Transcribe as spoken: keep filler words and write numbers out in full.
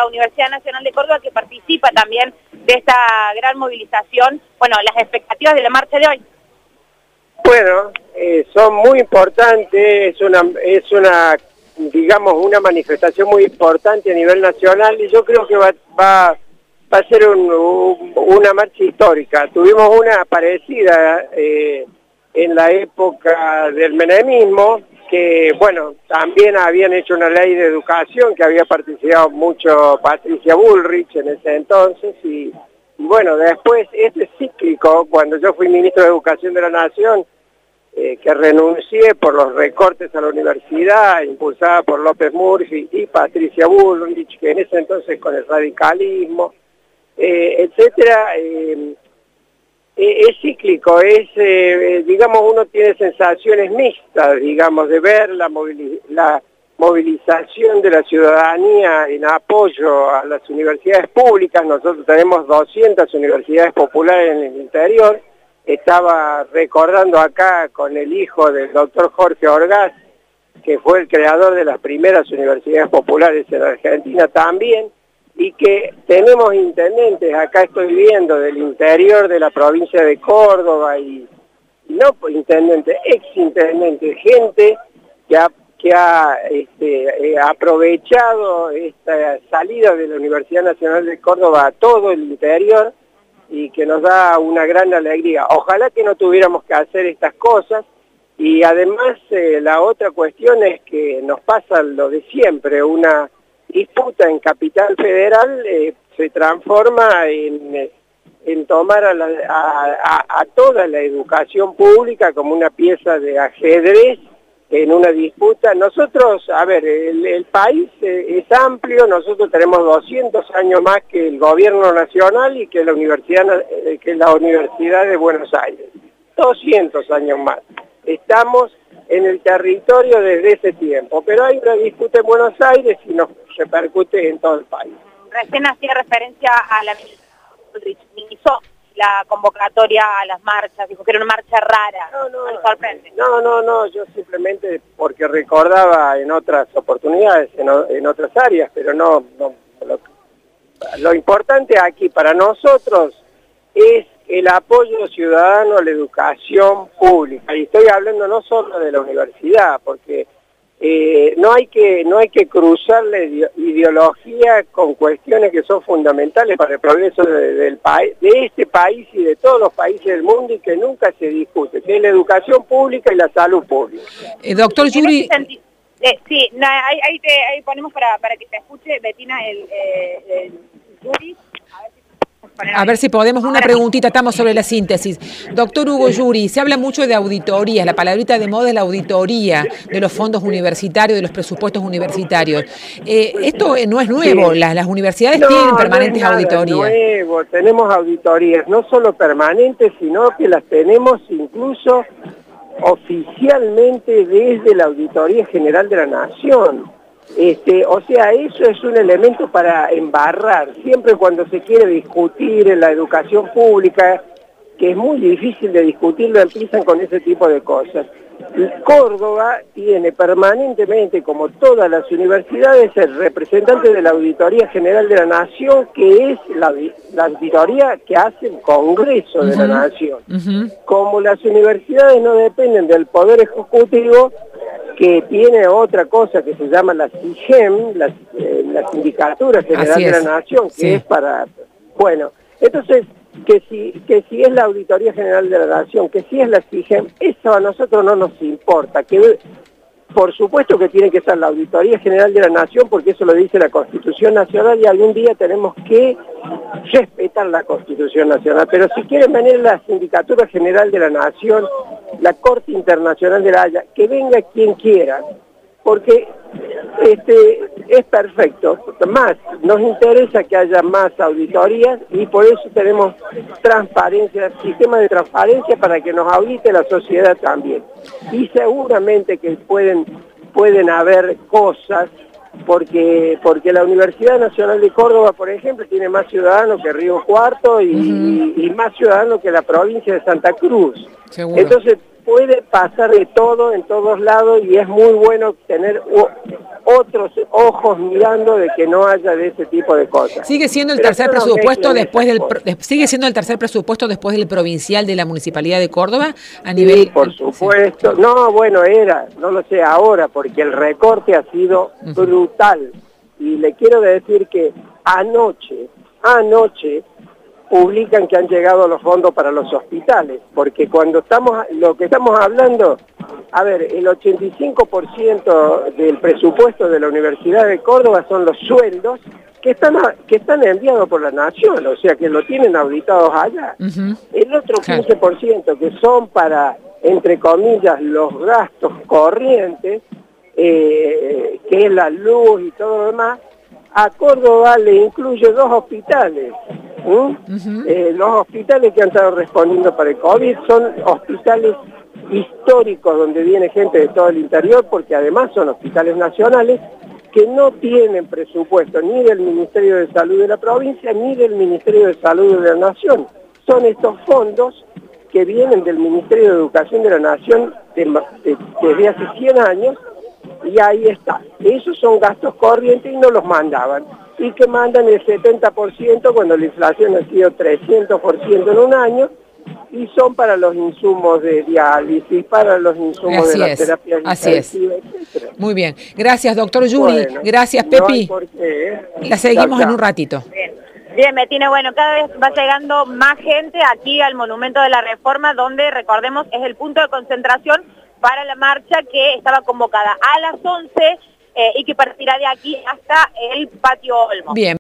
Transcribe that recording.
la Universidad Nacional de Córdoba, que participa también de esta gran movilización. Bueno, las expectativas de la marcha de hoy. Bueno, eh, son muy importantes, es una, es una, digamos, una manifestación muy importante a nivel nacional y yo creo que va, va, va a ser un, un, una marcha histórica. Tuvimos una parecida eh, en la época del menemismo, que bueno, también habían hecho una ley de educación que había participado mucho Patricia Bullrich en ese entonces y, y bueno, después este cíclico, cuando yo fui ministro de Educación de la Nación, eh, que renuncié por los recortes a la universidad, impulsada por López Murphy y Patricia Bullrich, que en ese entonces con el radicalismo, eh, etcétera, eh, es cíclico, es, eh, digamos, uno tiene sensaciones mixtas, digamos, de ver la, moviliz la movilización de la ciudadanía en apoyo a las universidades públicas. Nosotros tenemos doscientas universidades populares en el interior. Estaba recordando acá con el hijo del doctor Jorge Orgaz, que fue el creador de las primeras universidades populares en Argentina también, y que tenemos intendentes, acá estoy viendo, del interior de la provincia de Córdoba, y, y no intendentes, ex intendentes, gente que ha, que ha este, eh, aprovechado esta salida de la Universidad Nacional de Córdoba a todo el interior y que nos da una gran alegría. Ojalá que no tuviéramos que hacer estas cosas. Y además eh, la otra cuestión es que nos pasa lo de siempre, una disputa en Capital Federal eh, se transforma en, en tomar a, la, a, a, a toda la educación pública como una pieza de ajedrez en una disputa. Nosotros, a ver, el, el país eh, es amplio, nosotros tenemos doscientos años más que el gobierno nacional y que la Universidad, eh, que la Universidad de Buenos Aires, doscientos años más. Estamos en el territorio desde ese tiempo, pero hay una disputa en Buenos Aires y nos repercute en todo el país. Recién hacía referencia a la minimizó la convocatoria a las marchas, dijo que era una marcha rara. No, no, ¿Me sorprende? No, no, no, yo simplemente porque recordaba en otras oportunidades, en, en otras áreas, pero no, no lo, lo importante aquí para nosotros es el apoyo ciudadano a la educación pública, y estoy hablando no solo de la universidad, porque eh, no hay que no hay que cruzar la ideología con cuestiones que son fundamentales para el progreso de, del país, de este país y de todos los países del mundo, y que nunca se discute, que es la educación pública y la salud pública. Eh, doctor Yuri... Eh, sí, no, ahí, ahí, te, ahí ponemos para, para que te escuche, Betina, el, eh, el Yuri. A ver si A ver si podemos, una preguntita, estamos sobre la síntesis. Doctor Hugo Yuri, se habla mucho de auditorías, la palabrita de moda es la auditoría de los fondos universitarios, de los presupuestos universitarios. Eh, esto no es nuevo, las, las universidades no, tienen permanentes no es nada auditorías. Nuevo, tenemos auditorías, no solo permanentes, sino que las tenemos incluso oficialmente desde la Auditoría General de la Nación. Este, o sea, eso es un elemento para embarrar, siempre cuando se quiere discutir en la educación pública, que es muy difícil de discutirlo, empiezan con ese tipo de cosas. Córdoba tiene permanentemente, como todas las universidades, el representante de la Auditoría General de la Nación, que es la, la auditoría que hace el Congreso de uh-huh. la Nación. Uh-huh. Como las universidades no dependen del Poder Ejecutivo, que tiene otra cosa que se llama la SIGEM, la, eh, la Sindicatura General de la Nación, que sí. es para... Bueno, entonces, que si, que si es la Auditoría General de la Nación, que si es la SIGEM, eso a nosotros no nos importa. Que por supuesto que tiene que ser la Auditoría General de la Nación, porque eso lo dice la Constitución Nacional, y algún día tenemos que respetar la Constitución Nacional. Pero si quieren venir la Sindicatura General de la Nación, la Corte Internacional de la Haya, que venga quien quiera, porque este es perfecto. Más, nos interesa que haya más auditorías y por eso tenemos transparencia, sistema de transparencia para que nos audite la sociedad también. Y seguramente que pueden, pueden haber cosas, porque porque la Universidad Nacional de Córdoba, por ejemplo, tiene más ciudadanos que Río Cuarto y, uh-huh. y, y más ciudadanos que la provincia de Santa Cruz. Seguro. Entonces puede pasar de todo en todos lados y es muy bueno tener otros ojos mirando de que no haya de ese tipo de cosas. Sigue siendo el Pero tercer no presupuesto después del cosas. sigue siendo el tercer presupuesto después del provincial de la Municipalidad de Córdoba a nivel. Sí, por supuesto. Sí. No, bueno, era, no lo sé ahora, porque el recorte ha sido uh-huh. brutal. Y le quiero decir que anoche, anoche publican que han llegado los fondos para los hospitales, porque cuando estamos, lo que estamos hablando, a ver, el ochenta y cinco por ciento del presupuesto de la Universidad de Córdoba son los sueldos que están que están enviados por la Nación, o sea que lo tienen auditados allá. Uh-huh. El otro quince por ciento que son para, entre comillas, los gastos corrientes, eh, que es la luz y todo lo demás, a Córdoba le incluye dos hospitales. ¿Mm? Uh-huh. eh, los hospitales que han estado respondiendo para el COVID son hospitales históricos donde viene gente de todo el interior, porque además son hospitales nacionales que no tienen presupuesto ni del Ministerio de Salud de la provincia ni del Ministerio de Salud de la Nación. Son estos fondos que vienen del Ministerio de Educación de la Nación de, de, desde hace cien años, y ahí está. Esos son gastos corrientes y no los mandaban. Y que mandan el setenta por ciento cuando la inflación ha sido trescientos por ciento en un año, y son para los insumos de diálisis, para los insumos Así de la es. terapia Así es. etcétera. Muy bien. Gracias, doctor Yuri. Bueno, Gracias, no Pepi. hay por qué, ¿eh? La seguimos Chao, chao. en un ratito. Bien. Bien, Betina, bueno, cada vez va llegando más gente aquí al Monumento de la Reforma, donde, recordemos, es el punto de concentración para la marcha que estaba convocada a las once eh, y que partirá de aquí hasta el Patio Olmo. Bien.